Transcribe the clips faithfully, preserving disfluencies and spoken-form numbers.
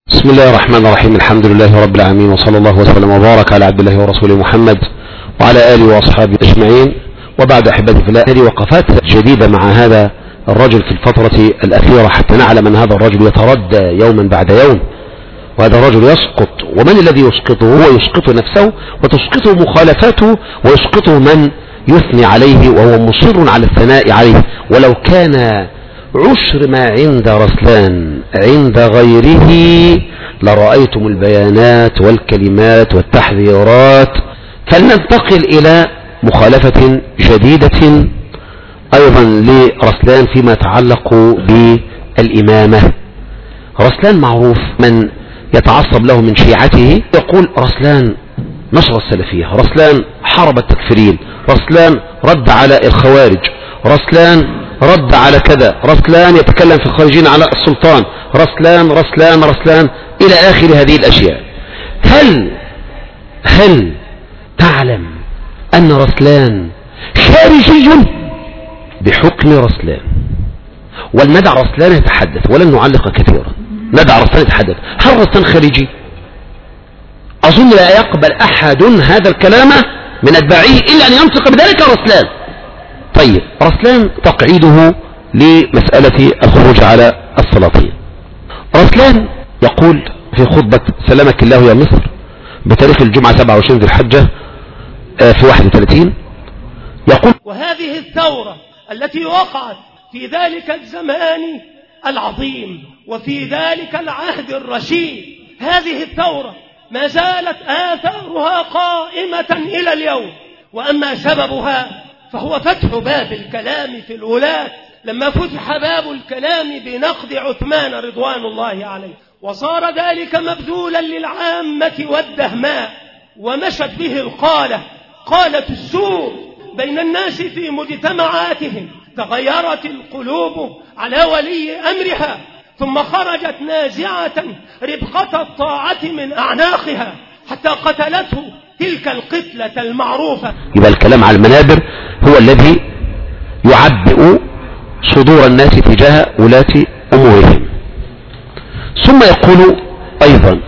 بسم الله الرحمن الرحيم. الحمد لله رب العالمين، وصلى الله وسلم وبارك على عبد الله ورسوله محمد وعلى آله وأصحابه أجمعين. وبعد أحبتي في الله، هذه وقفات جديدة مع هذا الرجل في الفترة الأخيرة حتى نعلم أن هذا الرجل يتردى يوما بعد يوم، وهذا الرجل يسقط. ومن الذي يسقطه؟ هو يسقط نفسه وتسقطه مخالفاته، ويسقطه من يثني عليه وهو مصر على الثناء عليه. ولو كان عشر ما عند رسلان عند غيره لرأيتم البيانات والكلمات والتحذيرات. فلننتقل إلى مخالفة جديدة أيضا لرسلان فيما يتعلق بالإمامة. رسلان معروف من يتعصب له من شيعته يقول رسلان نشر السلفية، رسلان حارب التكفيرين، رسلان رد على الخوارج، رسلان رد على كذا، رسلان يتكلم في الخارجين على السلطان، رسلان رسلان رسلان إلى آخر هذه الأشياء. هل هل تعلم أن رسلان خارجي بحكم رسلان؟ ولندع رسلان يتحدث ولن نعلق كثيرا، ندع رسلان يتحدث. هل رسلان خارجي؟ أظن لا يقبل أحد هذا الكلام من أتباعه إلا أن ينطق بذلك رسلان. طيب، رسلان تقعيده لمسألة الخروج على السلاطين. رسلان يقول في خطبة سلامك الله يا مصر بتاريخ الجمعة سبعة وعشرين ذي الحجة في واحد وثلاثين، يقول: وهذه الثورة التي وقعت في ذلك الزمان العظيم وفي ذلك العهد الرشيد، هذه الثورة ما زالت آثارها قائمة إلى اليوم. وأما سببها فهو فتح باب الكلام في الولاة، لما فتح باب الكلام بنقد عثمان رضوان الله عليه، وصار ذلك مبذولا للعامة والدهماء، ومشت به القالة قالة السوء بين الناس في مجتمعاتهم. تغيرت القلوب على ولي أمرها، ثم خرجت نازعة ربقة الطاعة من أعناقها حتى قتلته تلك القتلة المعروفة. يبقى الكلام على المنابر هو الذي يعبئ صدور الناس تجاه ولاة أمورهم. ثم يقول أيضا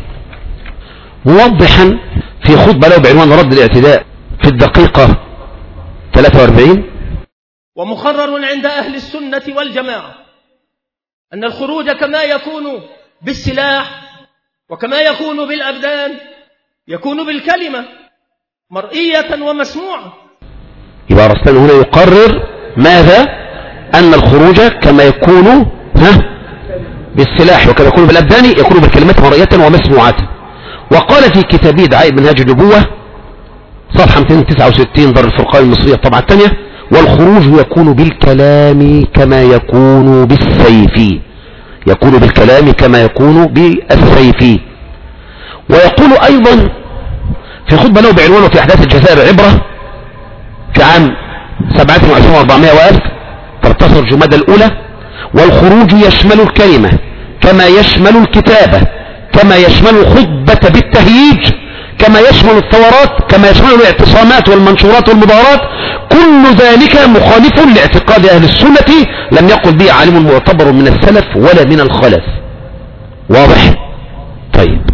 موضحا في خطبة له بعنوان رد الاعتداء في الدقيقة ثلاثة وأربعين: ومقرر عند أهل السنة والجماعة أن الخروج كما يكون بالسلاح وكما يكون بالأبدان يكون بالكلمة مرئية ومسموعة. يبقى رسلان هنا يقرر ماذا؟ أن الخروج كما يكون ها بالسلاح وكما يكون بالأبدان يكون بالكلمات مرئية ومسموعة. وقال في كتابه دعاء منهاج النبوة صفحة مئتين وتسعة وستين دار الفرقان المصرية الطبعة الثانية: والخروج يكون بالكلام كما يكون بالسيف، يكون بالكلام كما يكون بالسيف. ويقول أيضا في خطبة له بعنوانه في أحداث الجزائر عبرة في عام سبعة وعشرين وأربعمائة وألف ثلاثة عشر جمادى الأولى: والخروج يشمل الكلمة كما يشمل الكتابة، كما يشمل الخطبة بالتهييج، كما يشمل الثورات، كما يشمل الاعتصامات والمنشورات والمظاهرات. كل ذلك مخالف لاعتقاد أهل السنة لم يقل به عالم معتبر من السلف ولا من الخلف. واضح؟ طيب،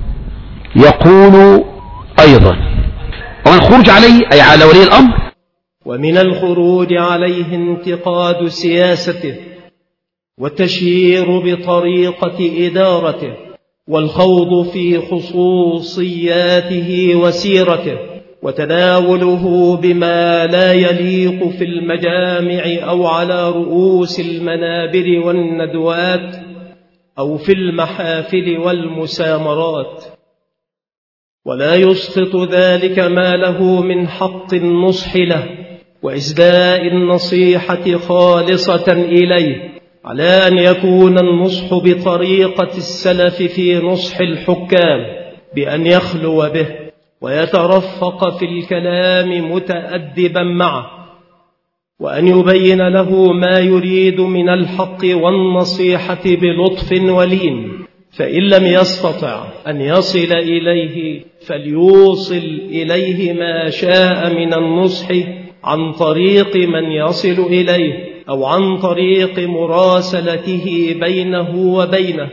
يقول أيضا: ومن خروج عليه أي على ولي الأمر، ومن الخروج عليه انتقاد سياسته والتشهير بطريقة إدارته والخوض في خصوصياته وسيرته وتناوله بما لا يليق في المجامع أو على رؤوس المنابر والندوات أو في المحافل والمسامرات، ولا يسقط ذلك ما له من حق النصح له وإسداء النصيحة خالصة إليه، على أن يكون النصح بطريقة السلف في نصح الحكام بأن يخلو به ويترفق في الكلام متأدبا معه، وأن يبين له ما يريد من الحق والنصيحة بلطف ولين، فإن لم يستطع أن يصل إليه فليوصل إليه ما شاء من النصح عن طريق من يصل إليه أو عن طريق مراسلته بينه وبينه،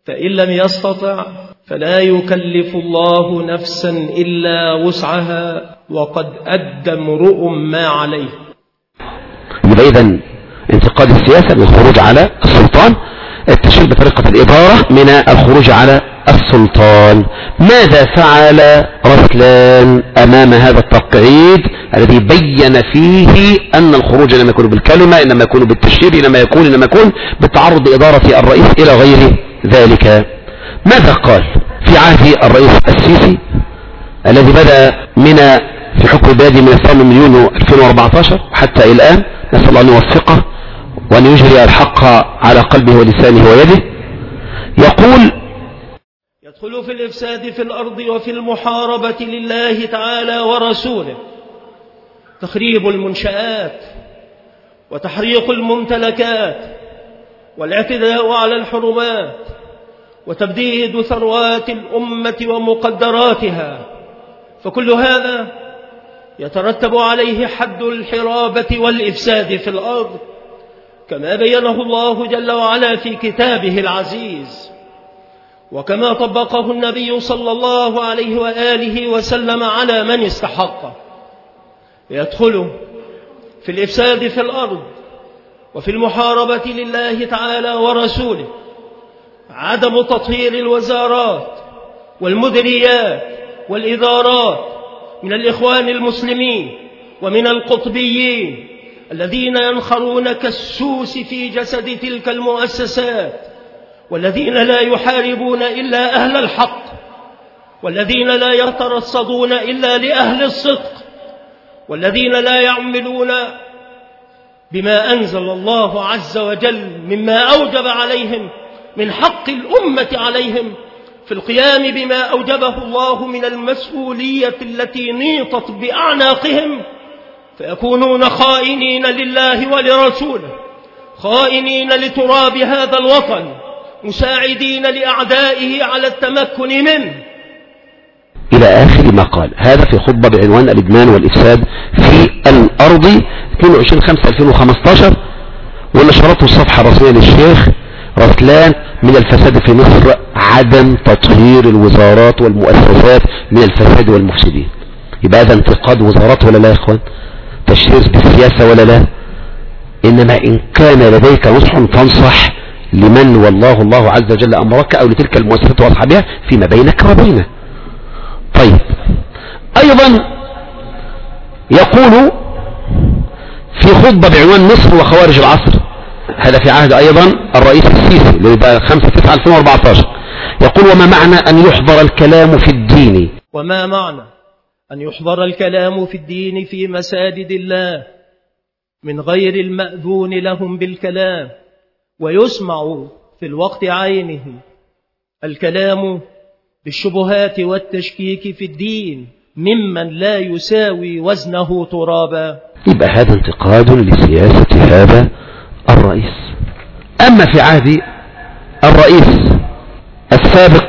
فإن لم يستطع فلا يكلف الله نفسا إلا وسعها وقد أدى امرؤ ما عليه. يبقى إذن انتقاد السياسة من الخروج على السلطان، التشريع بطريقة الإدارة من الخروج على السلطان. ماذا فعل رسلان أمام هذا التقعيد الذي بين فيه أن الخروج إنما يكون بالكلمة، إنما يكون بالتشريع، إنما يكون إنما يكون بالتعرض بإدارة الرئيس إلى غير ذلك؟ ماذا قال في عهد الرئيس السيسي الذي بدأ من في حكم بلادي من الثامن من يونيو ألفين وأربعة عشر حتى الآن؟ نسأل الله أن يوفقه وأن يجري الحق على قلبه ولسانه ويده. يقول: يدخل في الإفساد في الأرض وفي المحاربة لله تعالى ورسوله تخريب المنشآت وتحريق الممتلكات والاعتداء على الحرمات وتبديد ثروات الأمة ومقدراتها، فكل هذا يترتب عليه حد الحرابة والإفساد في الأرض كما بينه الله جل وعلا في كتابه العزيز، وكما طبقه النبي صلى الله عليه وآله وسلم على من استحقه. يدخل في الإفساد في الأرض وفي المحاربة لله تعالى ورسوله عدم تطهير الوزارات والمديريات والإدارات من الإخوان المسلمين ومن القطبيين الذين ينخرون كالسوس في جسد تلك المؤسسات، والذين لا يحاربون إلا أهل الحق، والذين لا يترصدون إلا لأهل الصدق، والذين لا يعملون بما أنزل الله عز وجل مما أوجب عليهم من حق الأمة عليهم في القيام بما أوجبه الله من المسؤولية التي نيطت بأعناقهم، فيكونون خائنين لله ولرسوله، خائنين لتراب هذا الوطن، مساعدين لأعدائه على التمكن منه، إلى آخر ما قال. هذا في خطبة بعنوان الإدمان والإفساد في الأرض اثنين وعشرين خمسة ألفين وخمسة عشر، ونشرته الصفحة الرسمية للشيخ رسلان. من الفساد في مصر عدم تطهير الوزارات والمؤسسات من الفساد والمفسدين. يبقى هذا انتقاد وزارات ولا لا يا إخوان؟ تشرير بالسياسة ولا لا؟ إنما إن كان لديك نصح تنصح لمن والله الله عز وجل أمرك أو لتلك المؤسسات وأصحابها فيما بينك وبينه. طيب، أيضا يقول في خطبة بعنوان مصر وخوارج العصر، هذا في عهد أيضا الرئيس السيسي اللي بقى خمسة تسعة ألفين وأربعة عشر، يقول: وما معنى أن يحضر الكلام في الدين؟ وما معنى أن يحضر الكلام في الدين في مساجد الله من غير المأذون لهم بالكلام، ويسمع في الوقت عينه الكلام بالشبهات والتشكيك في الدين ممن لا يساوي وزنه ترابا؟ يبقى هذا انتقاد لسياسة هذا الرئيس. أما في عهد الرئيس السابق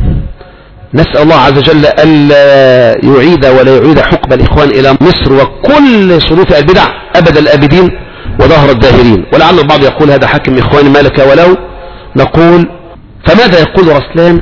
نسأل الله عز وجل ألا يعيد ولا يعيد حقب الإخوان إلى مصر وكل صنوف البدع أبد الآبدين وظهر الداهرين. ولعل البعض يقول هذا حاكم إخواني مالك ولو، نقول فماذا يقول رسلان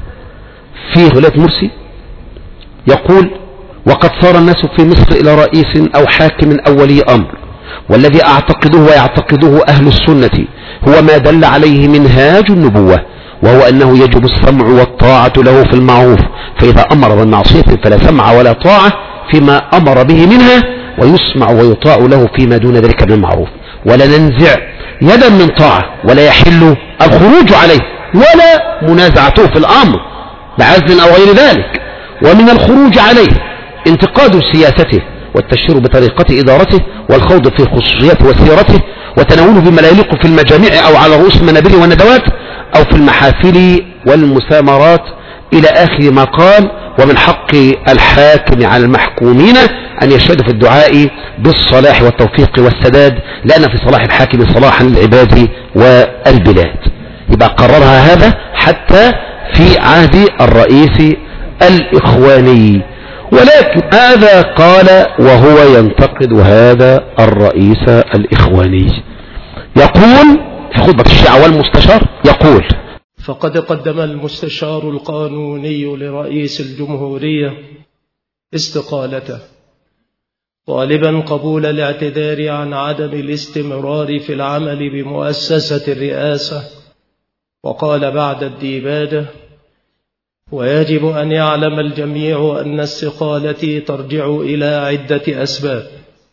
في ولاية مرسي؟ يقول: وقد صار الناس في مصر إلى رئيس أو حاكم أو ولي أمر، والذي أعتقده ويعتقده أهل السنة هو ما دل عليه منهاج النبوة، وهو أنه يجب السمع والطاعة له في المعروف، فإذا أمر بالمعصية فلا سمع ولا طاعة فيما أمر به منها، ويسمع ويطاع له فيما دون ذلك من المعروف، ولا ننزع يدا من طاعة، ولا يحل الخروج عليه ولا منازعته في الأمر بعزل أو غير ذلك. ومن الخروج عليه انتقاد سياسته والتشهير بطريقة إدارته والخوض في خصوصيات وسيرته وتناوله بما لا يليق في المجامع أو على رؤوس المنابر والندوات أو في المحافل والمسامرات إلى آخر ما قال. ومن حق الحاكم على المحكومين أن يشهدوا في الدعاء بالصلاح والتوفيق والسداد، لأن في صلاح الحاكم صلاحا للعباد والبلاد. يبقى قررها هذا حتى في عهد الرئيس الإخواني، ولكن هذا قال وهو ينتقد هذا الرئيس الإخواني. يقول في خطبة الشيعة والمستشار، يقول: فقد قدم المستشار القانوني لرئيس الجمهورية استقالته طالبا قبول الاعتذار عن عدم الاستمرار في العمل بمؤسسة الرئاسة، وقال بعد الديباجة: ويجب أن يعلم الجميع أن استقالتي ترجع إلى عدة أسباب،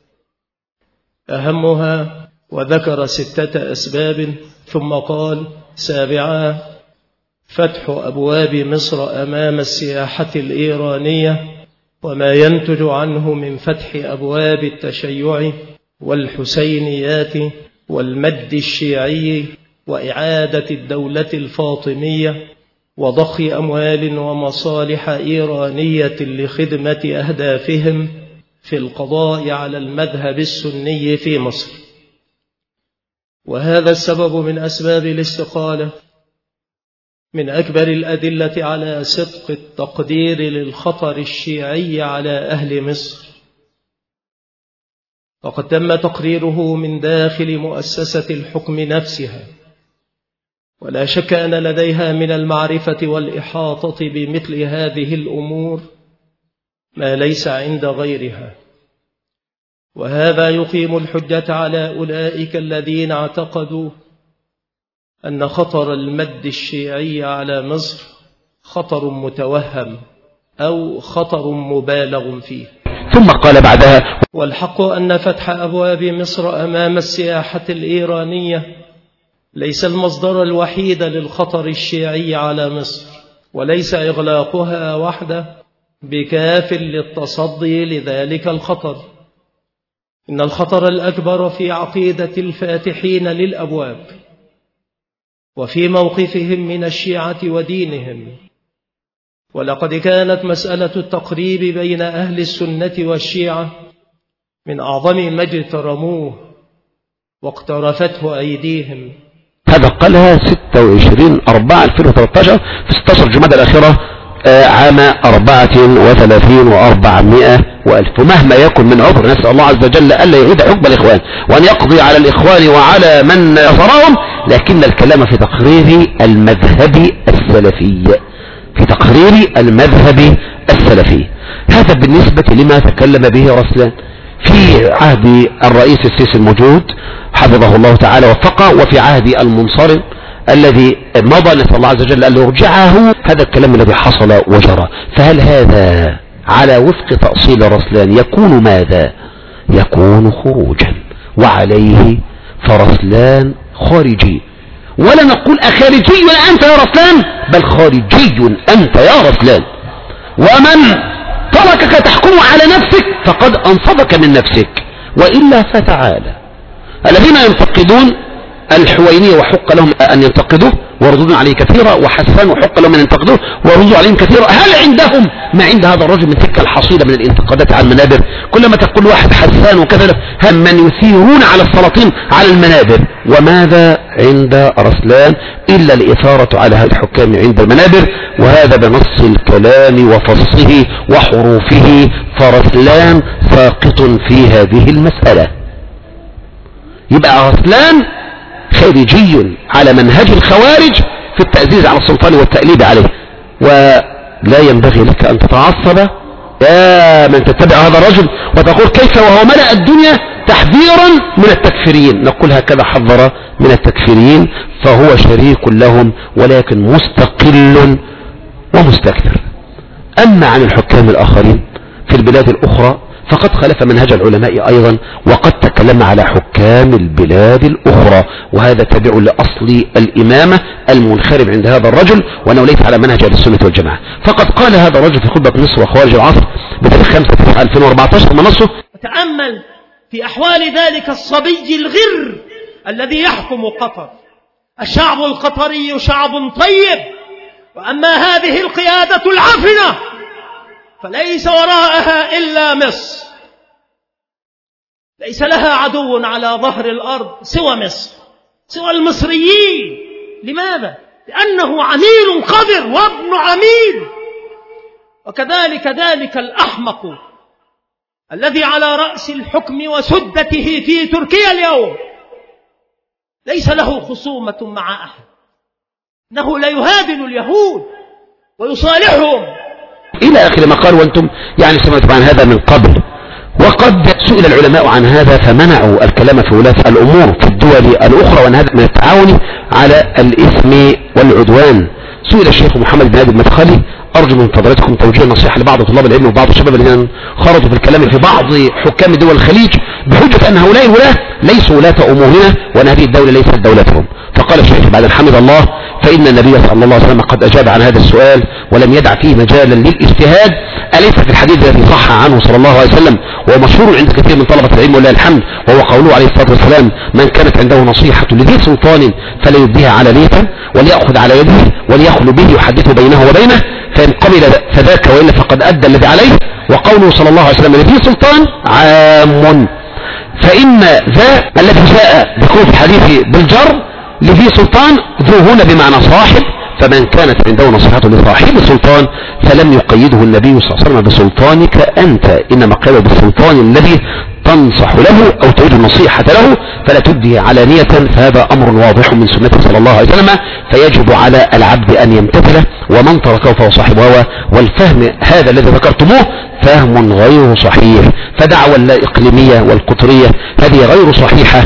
أهمها، وذكر ستة أسباب، ثم قال: سابعا، فتح أبواب مصر أمام السياحة الإيرانية وما ينتج عنه من فتح أبواب التشيع والحسينيات والمد الشيعي وإعادة الدولة الفاطمية وضخ أموال ومصالح إيرانية لخدمة أهدافهم في القضاء على المذهب السني في مصر. وهذا السبب من أسباب الاستقالة من أكبر الأدلة على صدق التقدير للخطر الشيعي على أهل مصر، وقد تم تقريره من داخل مؤسسة الحكم نفسها، ولا شك أن لديها من المعرفة والإحاطة بمثل هذه الأمور ما ليس عند غيرها. وهذا يقيم الحجة على أولئك الذين اعتقدوا أن خطر المد الشيعي على مصر خطر متوهم أو خطر مبالغ فيه. ثم قال بعدها: والحق أن فتح أبواب مصر أمام السياحة الإيرانية ليس المصدر الوحيد للخطر الشيعي على مصر، وليس إغلاقها وحده بكاف للتصدي لذلك الخطر. إن الخطر الأكبر في عقيدة الفاتحين للأبواب وفي موقفهم من الشيعة ودينهم. ولقد كانت مسألة التقريب بين أهل السنة والشيعة من أعظم ما اجترموه واقترفته أيديهم. هذا قالها ستة وعشرين أربعة ألفين وثلاثة عشر في ستة عشر جمادى الأخيرة عام أربعة وثلاثين وأربعمائة وألف. ومهما يكن من عذر نسأل الله عز وجل ألا يعيد حكم الإخوان وأن يقضي على الإخوان وعلى من نصرهم، لكن الكلام في تقرير المذهب السلفي، في تقرير المذهب السلفي. هذا بالنسبة لما تكلم به رسلان في عهد الرئيس السيسي الموجود حفظه الله تعالى وفقه، وفي عهد المنصرم الذي مضى نسأل الله عز وجل أن يرجعه. هذا الكلام الذي حصل وجرى، فهل هذا على وفق تأصيل رسلان يكون ماذا؟ يكون خروجا، وعليه فرسلان خارجي. ولا نقول أخارجي أنت يا رسلان، بل خارجي أنت يا رسلان. ومن تركك تحكم على نفسك فقد أنصبك من نفسك، وإلا فتعالى. الذين ينتقدون الحوينية وحق لهم أن ينتقدوه وردود عليه كثيرا، وحسان وحق لهم أن ينتقدوه وردود عليهم كثيرا، هل عندهم ما عند هذا الرجل من تلك الحصيلة من الانتقادات على المنابر؟ كلما تقول واحد حسان وكذا، هم من يثيرون على السلاطين على المنابر. وماذا عند رسلان إلا الإثارة على هذا الحكام عند المنابر، وهذا بنص الكلام وفصه وحروفه، فرسلان ساقط في هذه المسألة. يبقى رسلان خارجي على منهج الخوارج في التأزيز على السلطان والتأليب عليه. ولا ينبغي لك أن تتعصب يا من تتبع هذا الرجل وتقول كيف وهو ملأ الدنيا تحذيرا من التكفيريين. نقول هكذا حذر من التكفيريين، فهو شريك لهم ولكن مستقل ومستكثر. أما عن الحكام الآخرين في البلاد الأخرى فقد خلف منهج العلماء أيضا، وقد تكلم على حكام البلاد الأخرى، وهذا تابع لأصل الإمامة المنخرب عند هذا الرجل، وأنه ليس على منهج أهل السنة والجماعة. فقد قال هذا الرجل في خطبة مصر وخوارج العصر بتاريخ خمسة تسعة ألفين وأربعة عشر منصه: تأمل في أحوال ذلك الصبي الغر الذي يحكم قطر. الشعب القطري شعب طيب، وأما هذه القيادة العفنة فليس وراءها إلا مصر، ليس لها عدو على ظهر الأرض سوى مصر، سوى المصريين. لماذا؟ لأنه عميل قذر وابن عميل. وكذلك ذلك الأحمق الذي على رأس الحكم وسدته في تركيا اليوم ليس له خصومة مع أحد، إنه لا يهابن اليهود ويصالحهم إلى آخر ما قال. وأنتم يعني سمعتم عن هذا من قبل. وقد سئل العلماء عن هذا فمنعوا الكلام في ولاة الأمور في الدول الأخرى، وأن هذا من التعاون على الإثم والعدوان. سئل الشيخ محمد بن هادي المدخلي: أرجو من فضلاتكم توجيه نصيحة لبعض طلاب العلم وبعض الشباب الذين خرجوا في الكلام في بعض حكام دول الخليج بحجة أن هؤلاء الولاة ليسوا ولاة أمورنا وأن هذه الدولة ليست دولتهم. فقال الشيخ بعد الحمد الله: فإن النبي صلى الله عليه وسلم قد أجاب عن هذا السؤال ولم يدع فيه مجالا للاجتهاد. أليس في الحديث الذي صح عنه صلى الله عليه وسلم وهو مشهور عند كثير من طلبة العلم ولله الحمد، وهو قوله عليه الصلاة والسلام: من كانت عنده نصيحة لذي سلطان فلا يبديها علانية وليأخذ على يده وليخلو به يحدث بينه وبينه، فإن قبل فذاك وإلا فقد أدى الذي عليه. وقوله صلى الله عليه وسلم لذي سلطان عام، فإن ذا الذي جاء ذكره في الحديث بالجر لذي سلطان ذو هنا بمعنى صاحب، فمن كانت عنده نصيحة لصاحب السلطان فلم يقيده النبي صلى الله عليه وسلم بسلطانك أنت، إنما قال بالسلطان الذي تنصح له أو تريد النصيحة له فلا تبدي علانية، فهذا أمر واضح من سنته صلى الله عليه وسلم، فيجب على العبد أن يمتثله، ومن تركه فهو صاحب هوى. والفهم هذا الذي ذكرتموه فهم غير صحيح، فدعوى الإقليمية والقطرية هذه غير صحيحة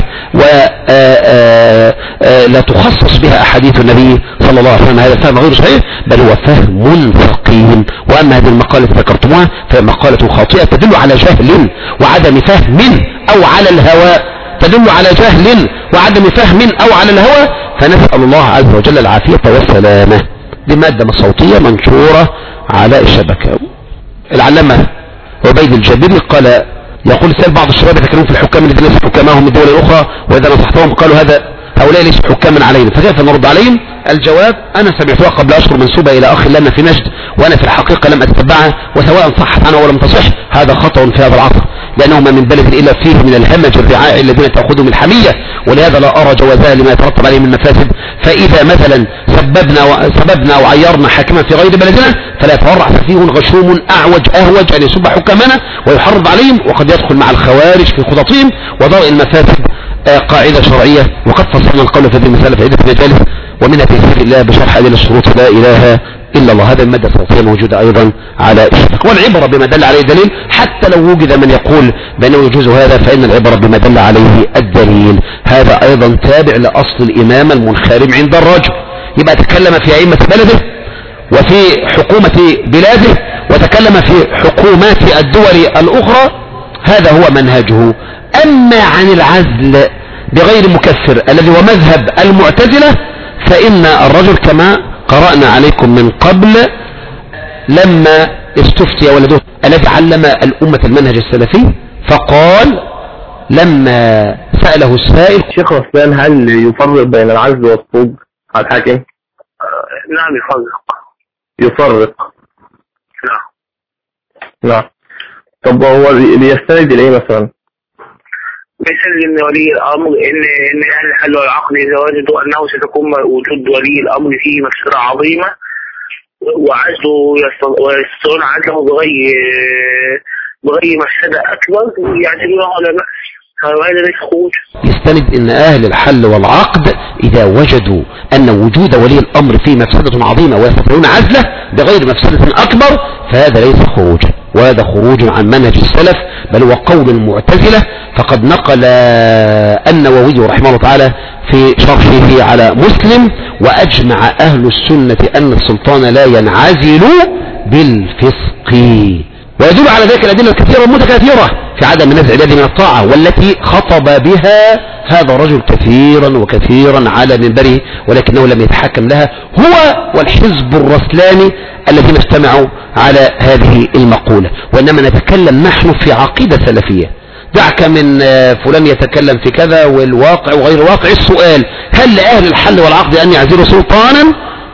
ولا تخصص بها أحاديث النبي صلى الله عليه وسلم، هذا فهم غير صحيح بل هو فهم ثقيل. وأما هذه المقالة ذكرتموها فهي مقالة خاطئة تدل على جهل وعدم فهم أو على الهوى، تدل على جهل وعدم فهم أو على الهوى، فنسأل الله عز وجل العافية والسلامة. دي مادة صوتية منشورة على الشبكة. العلامة عبيد الجابري قال يقول: سأل بعض الشباب يتكلمون في الحكام الذين ليسوا حكامهم من الدول الأخرى، وإذا نصحتهم قالوا هذا هؤلاء ليسوا حكاما علينا، فكيف نرد عليهم؟ الجواب: أنا سمعتها قبل أشهر منسوبة إلى أخ لنا في نجد، وأنا في الحقيقة لم أتتبعها، وسواء صحت عنها ولم تصح هذا خطأ في هذا العصر، لأنه ما من بلد إلا فيه من الهمج الرعاع الذين تأخذهم الحمية، ولهذا لا أرى جوازها لما يترتب عليه من مفاسد. فإذا مثلا سببنا وسببنا أو عيرنا حاكما في غير بلدنا فلا يتورع سفيه غشوم أعوج أهوج أن يسب حكامنا ويحرض عليهم، وقد يدخل مع الخوارج في خططهم وضوء المفاسد قاعدة شرعية. وقد فصلنا القول في هذه المسألة في عدة مجالس، ومنها تيسير الله بشرح أدلة الشروط لا إله إلا الله. هذا المادة الصوتية موجودة أيضا على الشبكة. والعبرة بما دل عليه الدليل، حتى لو وجد من يقول بأنه يجوز هذا فإن العبرة بما دل عليه الدليل. هذا أيضا تابع لأصل الإمام المنخرم عند الرجل، يبقى تكلم في أئمة بلده وفي حكومة بلاده وتكلم في حكومات الدول الأخرى، هذا هو منهجه. أما عن العزل بغير مكفر الذي هو مذهب المعتزلة، فإن الرجل كما قرأنا عليكم من قبل لما استفتي ولده الذي علم الأمة المنهج السلفي، فقال لما سأله السائل: شيخ رسلان، هل يفرق بين العزل والخروج على الحاكم؟ نعم يفرق. يفرق نعم. نعم. طب هو بيستند إليه مثلا؟ مثل ان ولي الامر ان ان اهل الحل والعقد اذا وجدوا انه ستكون وجود ولي الامر فيه مفسده عظيمه وعزله ويستطيعون عزله بغير بغير مفسده اكبر يعتبرونه على بأس، هذا ليس خروج. يستند ان اهل الحل والعقد اذا وجدوا ان وجود ولي الامر فيه مفسده عظيمه ويستطيعون عزله بغير مفسده اكبر فهذا ليس خروجا، وهذا خروج عن منهج السلف بل هو قول المعتزلة. فقد نقل النووي رحمه الله تعالى في شرحه على مسلم: وأجمع أهل السنة أن السلطان لا ينعزل بالفسق. ويدل على ذلك الأدلة الكثيرة والمتكاثرة في عدم نزع اليد من الطاعة، والتي خطب بها هذا الرجل كثيرا وكثيرا على منبره ولكنه لم يتحكم لها، هو والحزب الرسلاني الذين اجتمعوا على هذه المقولة. وإنما نتكلم نحن في عقيدة سلفية، دعك من فلان يتكلم في كذا والواقع وغير واقع. السؤال: هل لأهل الحل والعقد أن يعزلوا سلطانا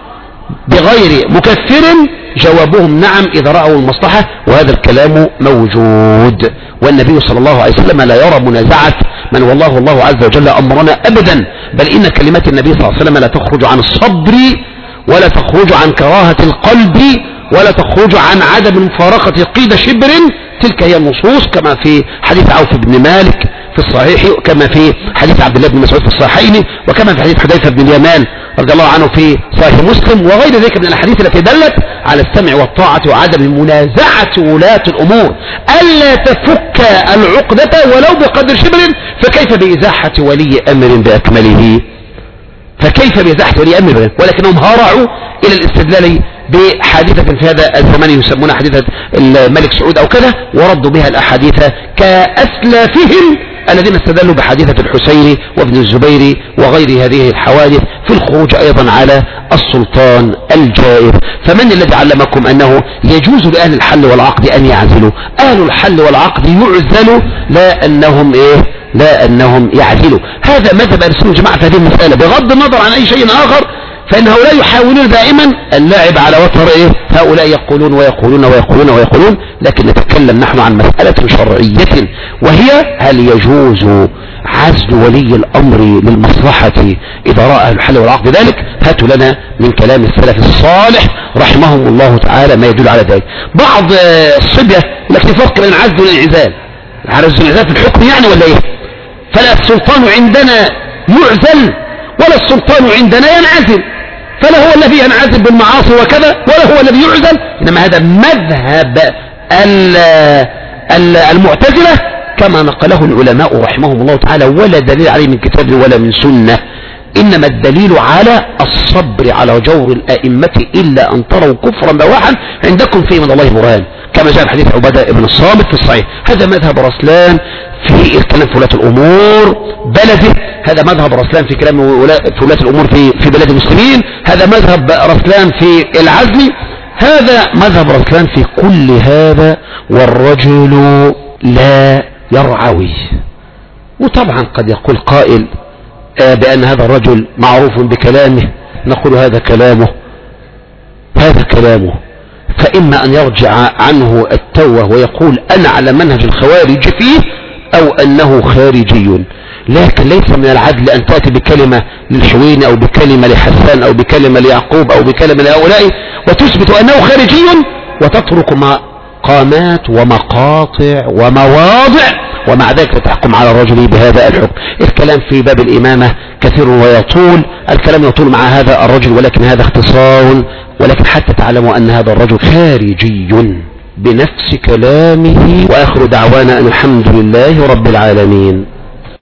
بغير مكفر؟ جوابهم نعم إذا رأوا المصلحة، وهذا الكلام موجود. والنبي صلى الله عليه وسلم لا يرى منازعة من والله الله عز وجل أمرنا أبدا، بل إن كلمات النبي صلى الله عليه وسلم لا تخرج عن الصبر ولا تخرج عن كراهة القلب ولا تخرج عن عدم مفارقة قيد شبر، تلك هي النصوص كما في حديث عوف بن مالك في الصحيح، كما في حديث عبد الله بن مسعود في الصحيحين، وكما في حديث حذيفة بن اليمان رضي الله عنه في صحيح مسلم، وغير ذلك من الأحاديث التي دلت على السمع والطاعة وعدم منازعة ولاة الأمور، ألا تفك العقدة ولو بقدر شبر، فكيف بإزاحة ولي أمر بأكمله؟ فكيف بإزاحة ولي أمر؟ ولكنهم هارعوا إلى الاستدلال بحادثة في هذا الزمان يسمونها حادثة الملك سعود أو كذا، وردوا بها الأحاديث كأسلافهم الذين استدلوا بحادثة الحسين وابن الزبير وغير هذه الحوادث في الخروج أيضا على السلطان الجائر. فمن الذي علمكم أنه يجوز لأهل الحل والعقد أن يعزلوا؟ أهل الحل والعقد يعزلوا لا أنهم إيه لا أنهم يعزلوا. هذا مذهب أهل السنة والجماعة في هذه المسألة بغض النظر عن أي شيء آخر، فإن هؤلاء يحاولون دائما اللعب على وتر إيه هؤلاء يقولون ويقولون ويقولون ويقولون، لكن نتكلم نحن عن مسألة شرعية، وهي هل يجوز عزل ولي الأمر للمصلحة إذا رأى أهل الحل والعقد ذلك؟ هاتوا لنا من كلام السلف الصالح رحمهم الله تعالى ما يدل على ذلك. بعض الصبية لك فرق بين العزل والانعزال، العزل والانعزال في الحكم يعني ولا إيه؟ فلا السلطان عندنا يعزل ولا السلطان عندنا ينعزل، فلا هو الذي ينعزل بالمعاصي وكذا ولا هو الذي يعزل، إنما هذا مذهب المعتزلة كما نقله العلماء رحمهم الله تعالى، ولا دليل عليه من كتاب ولا من سنة، إنما الدليل على الصبر على جور الأئمة إلا أن تروا كفرا بواحا عندكم فيه من الله برهان، كما جاء في حديث عبادة بن الصامت في الصحيح. هذا مذهب رسلان في الكلام في ولاة الأمور بلده، هذا مذهب رسلان في كلام في ولاة الأمور في في بلاد المسلمين، هذا مذهب رسلان في العزل، هذا مذهب رسلان في كل هذا، والرجل لا يرعوي. وطبعا قد يقول قائل بأن هذا الرجل معروف بكلامه، نقول هذا كلامه هذا كلامه فإما أن يرجع عنه التوه ويقول أنا على منهج الخوارج فيه، أو أنه خارجي. لكن ليس من العدل أن تأتي بكلمة للحويني أو بكلمة لحسان أو بكلمة ليعقوب أو بكلمة لهؤلاء وتثبت أنه خارجي، وتترك مقامات ومقاطع ومواضع، ومع ذلك تحكم على الرجل بهذا الحكم. الكلام في باب الإمامة كثير ويطول، الكلام يطول مع هذا الرجل، ولكن هذا اختصار، ولكن حتى تعلموا أن هذا الرجل خارجي بنفس كلامه. وآخر دعوانا أن الحمد لله رب العالمين.